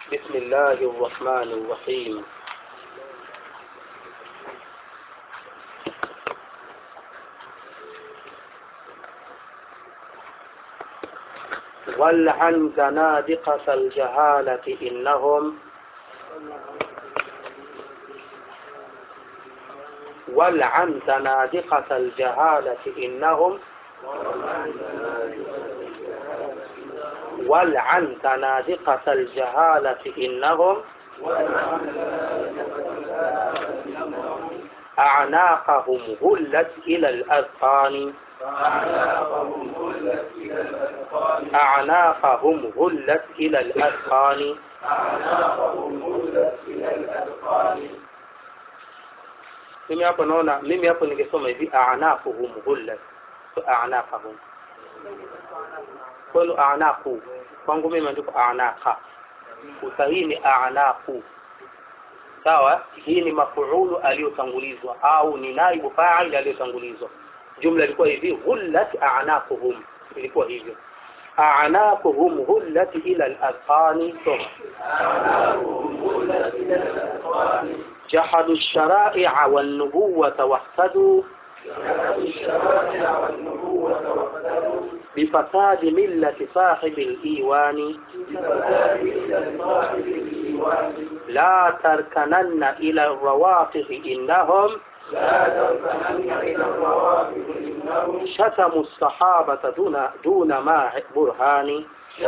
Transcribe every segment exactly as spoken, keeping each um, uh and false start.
بسم الله الرحمن الرحيم. والعن زنادقة الجهالة إنهم والعن زنادقة الجهالة إنهم والعن زنادقة الجهالة إنهم أعناقهم غلت إلى الأذقان أعناقهم غلت إلى الأذقان mimi hapo naona mimi hapo ningesoma hivi a'naquhum ghullat so a'naqahum kwa a'naqu kwangu mimi ndiko a'naqa usahihi ni a'naqu sawa. Hii ni mafuulu aliyotangulizwa au ni naibu fa'il aliyotangulizwa. Jumla ilikuwa hivi ghullat a'naquhum, ilikuwa hivyo a'naquhum ghullat ila al-azqani جحدوا الشرائع والنبوة واهتدوا بفساد ملة صاحب الإيوان لا تركنن إلى الروافض إنهم شتموا الصحابة دون دون ما برهان.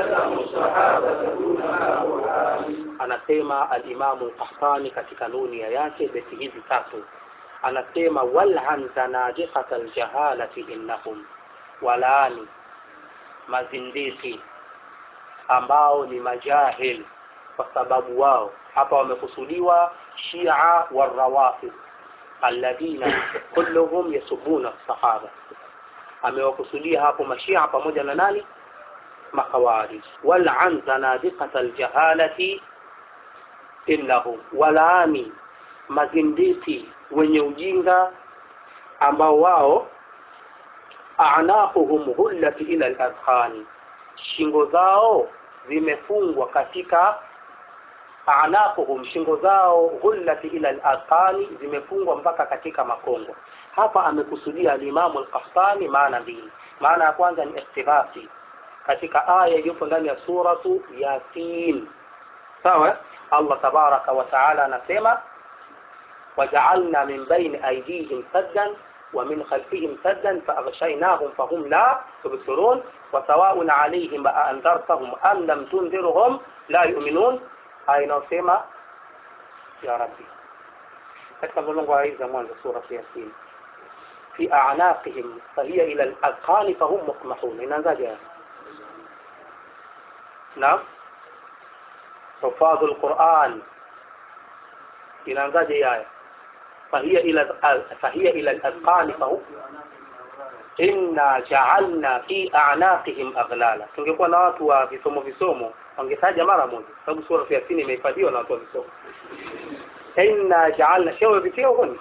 Anasema al-Imam al-Qahtani katika nunia yake beti hizi tatu, anasema wal'an zanadiqat al-jahalati innahum, walaani mazindiki ambao ni majahil, kwa sababu wao hapa wamekusudiwa Shia wa Rawafid alladhina kulluhum yasubuna as-sahaba. Amewakusudia hapo mashia pamoja na nani? Makhawarij. Wal'an zanadiqat al-jahalati innahum, walaani mazindiki wenye ujinga ambao wao a'naquhum ghullat ila al-azqani, shingo zao zimefungwa katika a'naquhum, shingo zao ghullat ila al-azqani, zimefungwa mpaka katika makongo. Hapa amekusudia al-Imam al-Qahtani maana mbili. Maana ya kwanza ni iktibasi katika aya iliyo ndani ya suratu Yasin, sawa. Allah tabaraka wa taala anasema waja'alna min bayni aydihim saddan wa min khalfihim saddan fa'aghshaynahum fahum la yubsirun wa sawa'un 'alayhim a anzartahum am lam tunzirhum la yu'minun. Ainasema ya rabbi katika mlango wa hizo mwanzo sura Yasin fi a'naqihim fahiya ila al-azqani fahum muqmahun. inaanzaje? Naam, حفاظ القرآن inaanzaje aya فهي الى فهي الى الاذقان فهو inna ja'alna fi a'naqihim aghlala. Tungekuwa na watu wa visomo visomo wangetaja mara moja, sababu sura ya Yasin imehifadhiwa na watu wa visomo. Inna ja'alna shawa vitio huni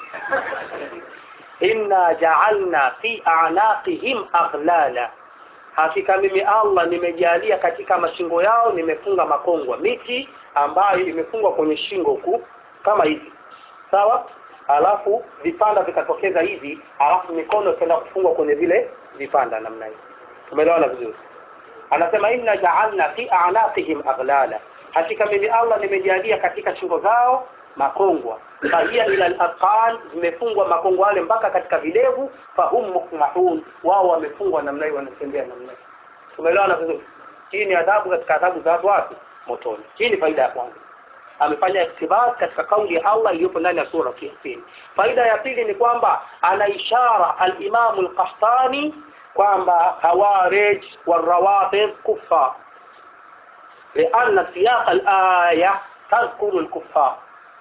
inna ja'alna fi a'naqihim aghlala, hakika mimi Allah nimejalia katika mashingo yao nimefunga makongwa, miti ambayo imefungwa kwenye shingo huku kama hivi, sawa. Alafu vipanda vikatokeza hivi, alafu mikono ikaenda kufungwa kwenye vile vipanda namna hiyo. Tumeelewana vizuri? Anasema inna ja'alna fi a'naqihim aghlala, hakika mimi Allah nimejalia katika shingo zao makongwa, fahia ila al-azqan, zimefungwa makongwa wale mpaka katika videvu, fahum muqmahun, wao wamefungwa namna hiyo, wanatembea namna hiyo. Tumeelewana vizuri? Hii ni adhabu katika adhabu za watu motoni. Hii ni faida ya kwanza. Amefanya iktibas katika kauli ya Allah iliyopo ndani ya sura Yasin. Faida ya pili ni kwamba ana ishara al-Imam al-Qahtani kwamba Khawarij wa Rawafid kuffar, لأن سياق الآية تذكر الكفار،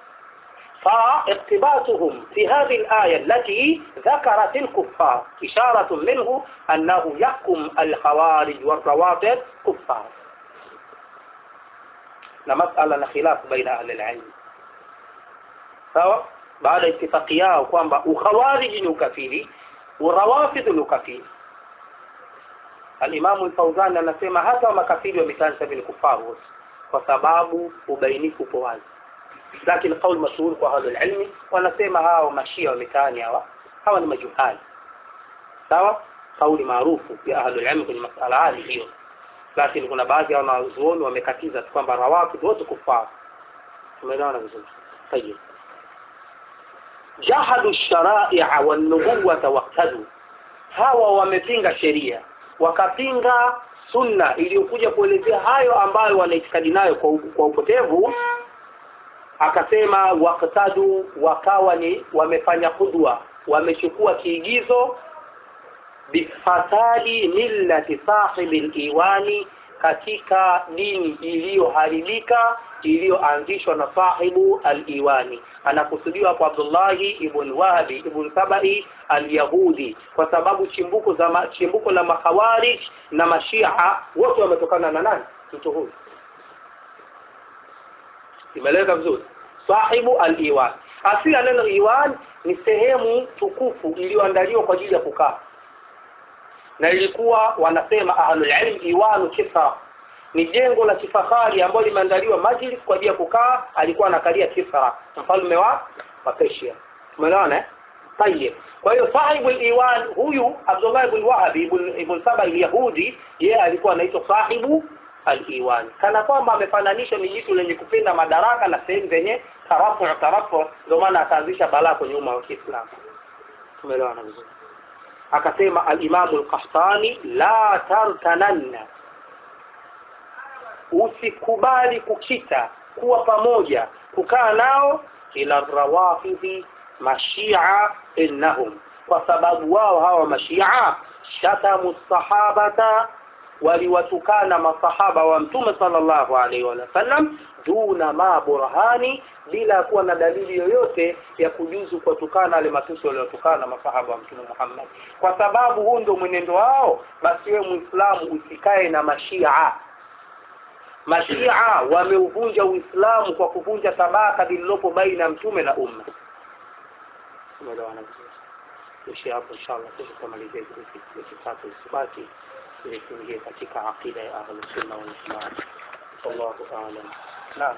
فاقتباسهم في هذه الآية التي ذكرت الكفار إشارة منه أنه يحكم الخوارج والروافض كفار. لمسألة خلاف بين أهل العلم، سواء بعد اتفاقياه kwamba ukhawarij ni ukafiri, urawafid ni ukafiri. Al-Imam al-Fawzan anasema hata makafiri wametansa bil kufar wote, kwa sababu ubainifu upo wazi. Lakini kauli mashuhuri kwa ahli ilmi wanasema hao mashia wa mitaani hawa hawa ni majuhali. Sawa? Kauli maarufu ya ahli ilmi kwenye masala hili hiyo. Lakini kuna baadhi ya wanazuoni wamekatiza kwamba rawafid wote kufar. Tumeelewana vizuri. Tayeb. Jahadu ash-shara'i'a wan-nubuwwata waqtadu. Hawa wamepinga sheria, wakapinga sunna iliyokuja kuelezea hayo ambayo wanaitikadi nayo kwa, kwa upotevu. Akasema waqtadu, wakawa ni wamefanya qudwa, wamechukua kiigizo bifasadi millati sahibil iwani, katika dini iliyoharibika iliyoanzishwa na sahibu al-Iwani. Anakusudiwa kwa Abdullah ibn Wahbi ibn Sabai al-Yahudi, kwa sababu chimbuko za chimbuko la makhawarij na mashia wote wametokana na nani? Mtu huyu. Imeleka vizuri. Sahibu al-Iwan. Asili ya neno Iwan ni sehemu tukufu iliyoandaliwa kwa ajili ya kukaa. Na ilikuwa wanasema ahlul ilm Iwanu Kisra, ni jengo la kifahari ambalo limeandaliwa majlis kwa ajili ya kukaa. Alikuwa anakalia Kisra, mfalme wa Persia. Umeona? Tayeb. Kwa hiyo sahibu al-Iwan huyu Abdullah ibn Wahbi ibn, ibn Saba al-Yahudi, yeye alikuwa anaitwa sahibu al-Iwan. Kana kwamba amefananishwa ni jitu lenye kupenda madaraka na sehemu zenye tarafu tarafu, ndio maana akaanzisha balaa kwenye umma wa Kiislamu. Tumeelewana vizuri. Akasema al-Imam al-Qahtani, la tartananna, usikubali kukita kuwa pamoja kukaa nao, ila rawafidhi mashia innahum, kwa sababu wao hawa mashia shatamu sahabata, waliwatukana masahaba wa Mtume sallallahu alaihi wasallam duna ma burhani, bila kuwa na dalili yoyote ya kujuzu kutukana wale matusi waliotukana masahaba wa Mtume Muhammad. Kwa sababu huu ndio mwenendo wao, basi wewe Muislamu usikae na mashia. Mashia wameuvunja Uislamu kwa kuvunja tabaka lililopo baina ya Mtume na umma. Tumeelewana vizuri. Kisha hapo inshallah tutamalizia hizi tatu isibaki ili tuingie katika aqida ya Ahlus Sunna wal Jamaa. Allahu a'lam. Naam.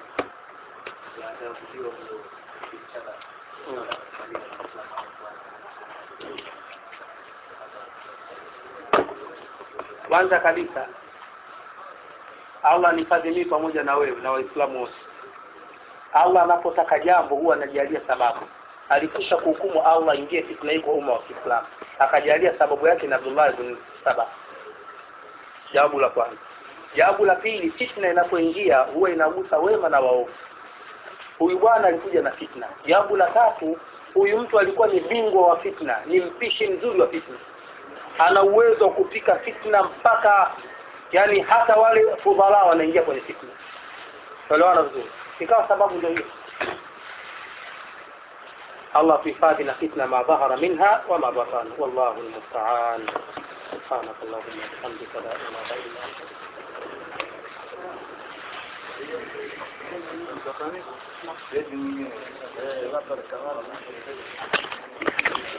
Kwanza kabisa Allah nifadhili pamoja na wewe na Waislamu wote. Allah anapotaka jambo huwa anajalia sababu. Alikisha kuhukumu Allah ingie fitna hii kwa umma wa Kiislamu, akajalia sababu yake na Abdullah ibn Saba. Jawabu la kwanza. Jawabu la pili, fitna inapoingia huwa inagusa wema na waovu. Huyu bwana alikuja na fitna. Jawabu la tatu, huyu mtu alikuwa ni bingwa wa fitna, ni mpishi mzuri wa fitna. Ana uwezo wa kupika fitna mpaka yani hata wale fudhala wanaingia kwenye fitna. Tuelewana vizuri. Ikawa sababu ndio hiyo. Allah tuhifadhina fitna ma dhahara minha wa ma batana. Wallahu almusta'an. Subhanakallahumma wa bihamdika la ilaha illa anta.